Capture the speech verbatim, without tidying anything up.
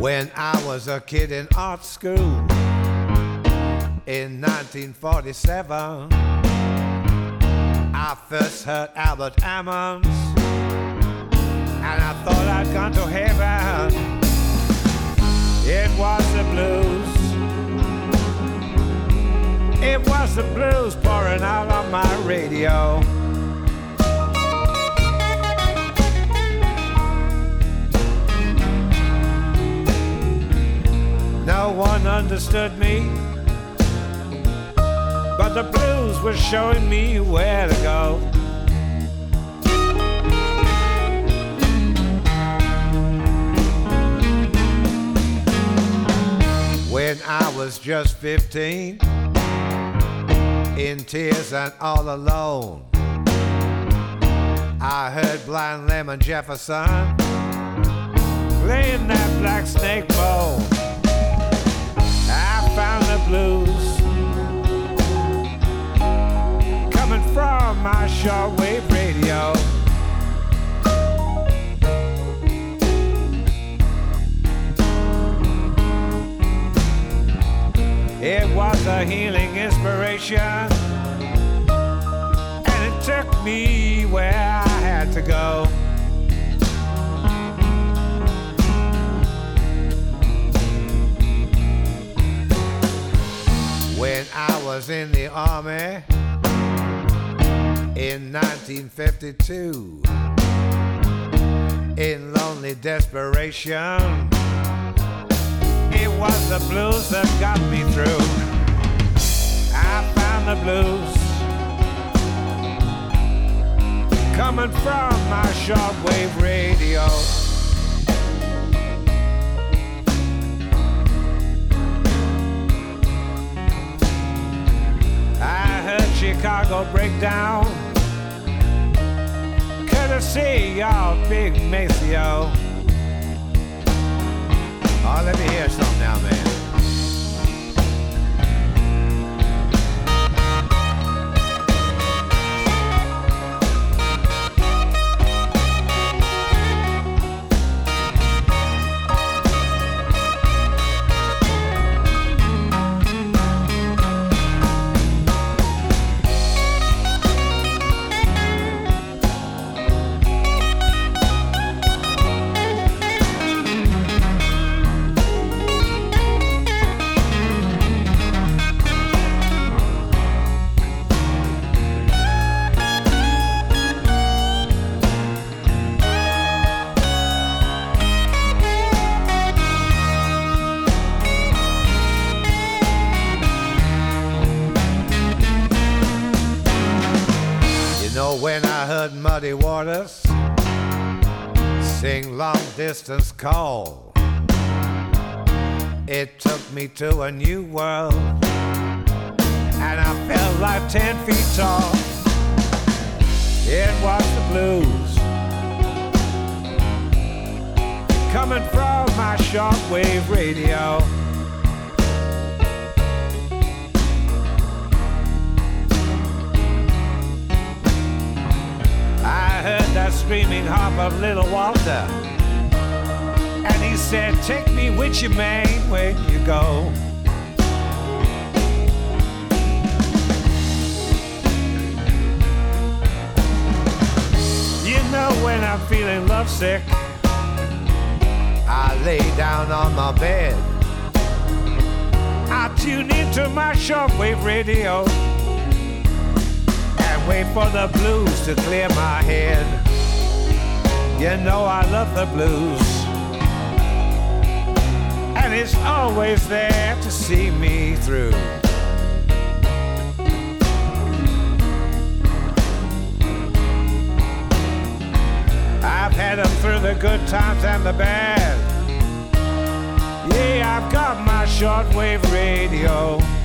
When I was a kid in art school in nineteen forty-seven, I first heard Albert Ammons, and I thought I'd gone to heaven. It was the blues. It was the blues pouring out on my radio. No one understood me, but the blues were showing me where to go. When I was just fifteen, in tears and all alone, I heard Blind Lemon Jefferson playing that Black Snake moan. I found the blues coming from my shortwave radio. It was a healing inspiration, and it took me where I had to go. When I was in the army in nineteen fifty-two, in lonely desperation, it was the blues that got me through. I found the blues coming from my shortwave radio. I heard Chicago break down, courtesy of Big Maceo. Oh, let me hear something now, man. When I heard Muddy Waters sing Long Distance Call, it took me to a new world, and I felt like ten feet tall. It was the blues coming from my shortwave radio. I heard that screaming harp of Little Walter, and he said, take me with you, man, where you go. You know, when I'm feeling lovesick, I lay down on my bed, I tune into my shortwave radio, wait for the blues to clear my head. You know I love the blues, and it's always there to see me through. I've had them through the good times and the bad. Yeah, I've got my shortwave radio.